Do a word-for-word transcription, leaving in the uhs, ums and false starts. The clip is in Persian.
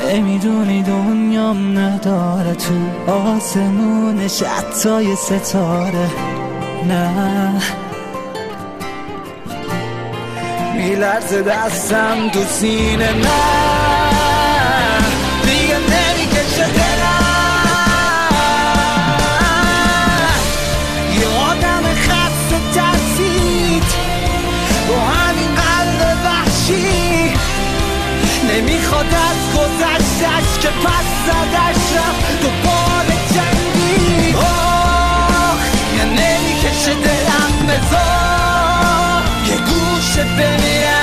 نمیدونی دنیام نداره تو آسمونش حتی ستاره. نه میلرزه دستم تو سینه، نه دیگه نمیکشه دلم. یه آدم خسته ترسید با همین قلب وحشی، نمیخواد از گذشتش که پس زدش رفت دوباره جنگی. آه یه نمیکشه دلم، بذار یه گوشه بمیرم.